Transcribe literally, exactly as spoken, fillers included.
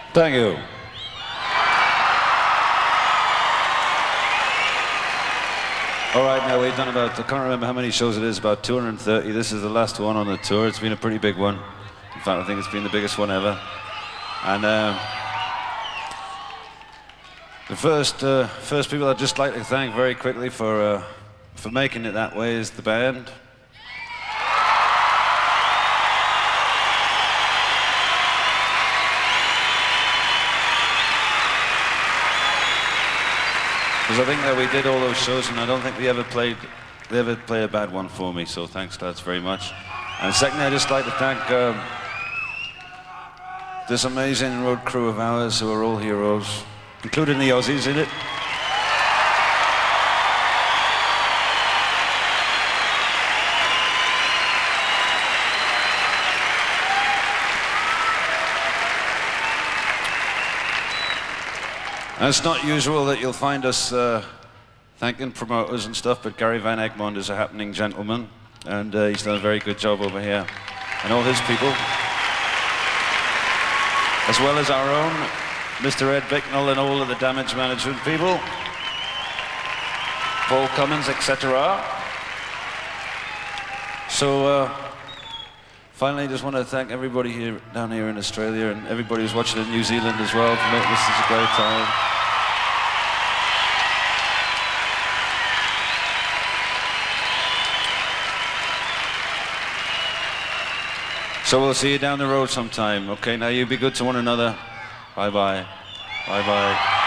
Thank you. All right, now we've done about, I can't remember how many shows it is, about two hundred thirty. This is the last one on the tour. It's been a pretty big one. In fact, I think it's been the biggest one ever. And um, the first uh, first people I'd just like to thank very quickly for, uh, for making it that way is the band. Because I think that we did all those shows, and I don't think we ever played, they ever play a bad one for me. So thanks, lads, very much. And secondly, I'd just like to thank um, this amazing road crew of ours who are all heroes, including the Aussies in it. And it's not usual that you'll find us uh, thanking promoters and stuff, but Gary Van Egmond is a happening gentleman, and uh, he's done a very good job over here. And all his people, as well as our own, Mister Ed Bicknell and all of the damage management people, Paul Cummins, et cetera. So, uh, finally, I just want to thank everybody here down here in Australia and everybody who's watching in New Zealand as well for making this such a great time. So we'll see you down the road sometime. Okay, now you be good to one another. Bye-bye. Bye-bye.